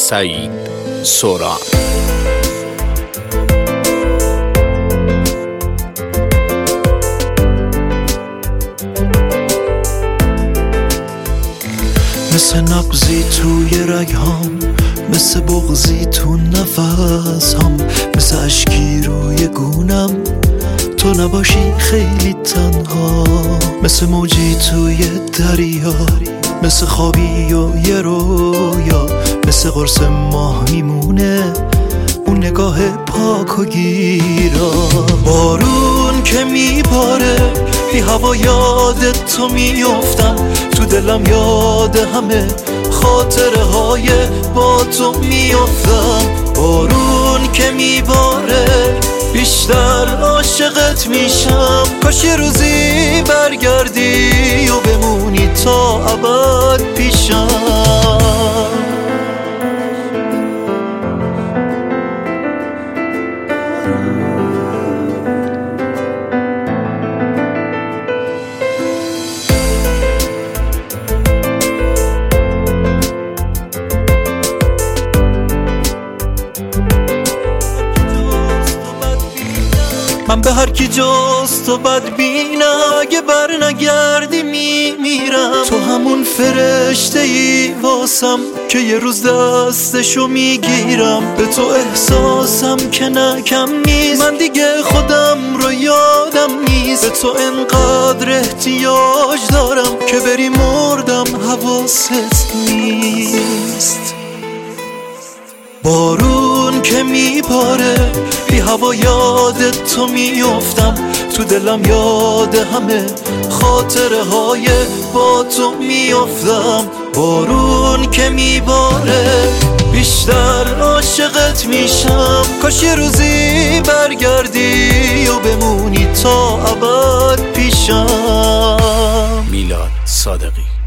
سعید سوران. مثل نبضی توی رگهام، مثل بغضی تو نفسم، مثل اشکی روی گونم تو نباشی خیلی تنها، مثل موجی توی دریا، مثل خوابی و یه رویا، مثل قرص ماه میمونه اون نگاه پاک و گیرا. بارون که میباره بی هوا یاد تو میافتم، تو دلم یاد همه خاطره های با تو میافتم. بارون که میباره بیشتر عاشقت میشم، کاش یه روزی برگردی و بمونی تا ابد پیشم. من به هر کی جز تو بدبینم، اگه بر نگردی میمیرم. تو همون فرشته ای واسم که یه روز دستشو میگیرم. به تو احساسم که نه کم نیست، من دیگه خودم رو یادم نیست. به تو انقدر احتیاج دارم که بری مردم حواست نیست. بارون که میباره بی هوا یاد تو میافتم، تو دلم یاد همه خاطره های با تو میافتم. بارون که میباره بیشتر عاشقت میشم، کاش یه روزی برگردی و بمونی تا ابد پیشم. میلاد صادقی.